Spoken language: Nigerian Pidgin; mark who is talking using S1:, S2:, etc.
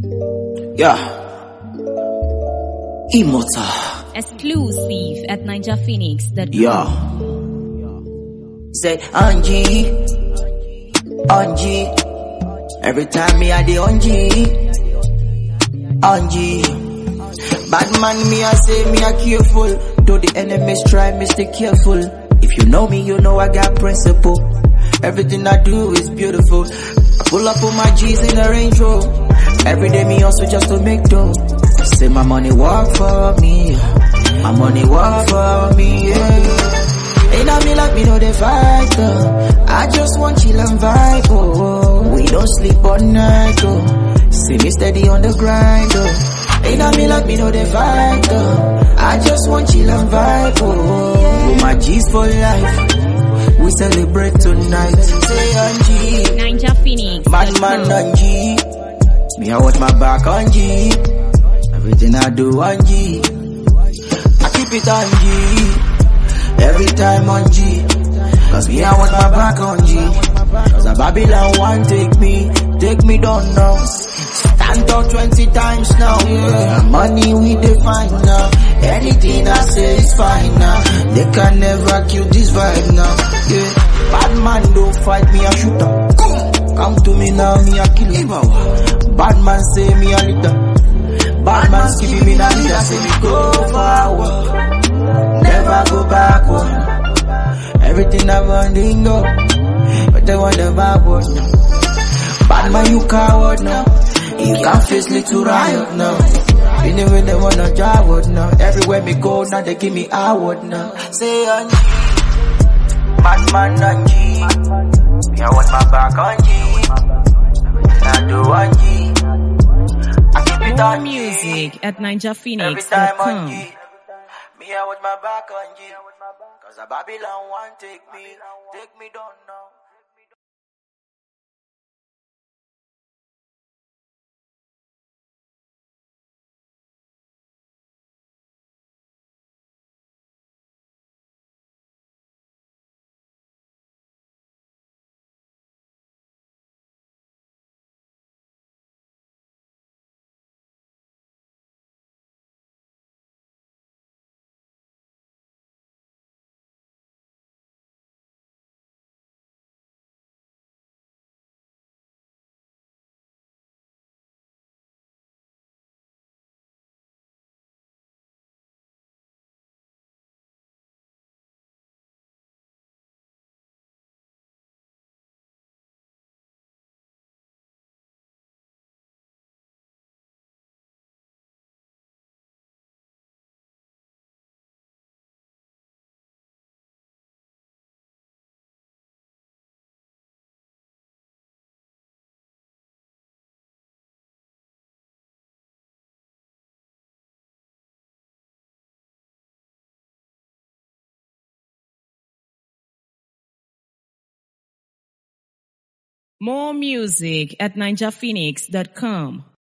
S1: Yeah. Immortal.
S2: Exclusive at NinjaPhoenix.com.
S1: Yeah. Say Angie. Every time me I the Angie. Bad man me I say me I careful. Though the enemies try me stay careful. If you know me, you know I got principle. Everything I do is beautiful. I pull up on my G's in a Range Rover. Every day me also just to make dough. Say my money work for me. My money work for me, yeah. Ain't on me like me know they fight, I just want chill and vibe, oh. We don't sleep all night, oh. See me steady on the grind, oh. Ain't on me like me know they fight, I just want chill and vibe, oh. With my G's for life, we celebrate tonight. Say Angie,
S2: NinjaPhoenix.
S1: man Angie. Me I watch my back Angie. Everything I do Angie. I keep it Angie. Every time Angie. Cause me I watch my back Angie. Cause a Babylon want take me down now. Stand out 20 times now, yeah. Money we define now. Anything I say is fine now. They can never kill this vibe now, yeah. Bad man don't fight me, I shoot them. Come to me now, me I kill him. Bad man say me a leader. Bad man skip me now, leader. Say me go forward, never go backward. Everything I want they know, but they want the backward now. Bad man you coward now. You can't face little riot now. Anyway they wanna drive now. Everywhere me go now they give me award now. Say Angie, bad man Angie. Me I want my back Angie. Everything I do Angie. I keep it
S2: More
S1: Angie.
S2: music at
S1: Every time
S2: NinjaPhoenix.com.
S1: Angie. Me I want my back Angie. Cause a Babylon want take me down now.
S2: More music at NinjaPhoenix.com.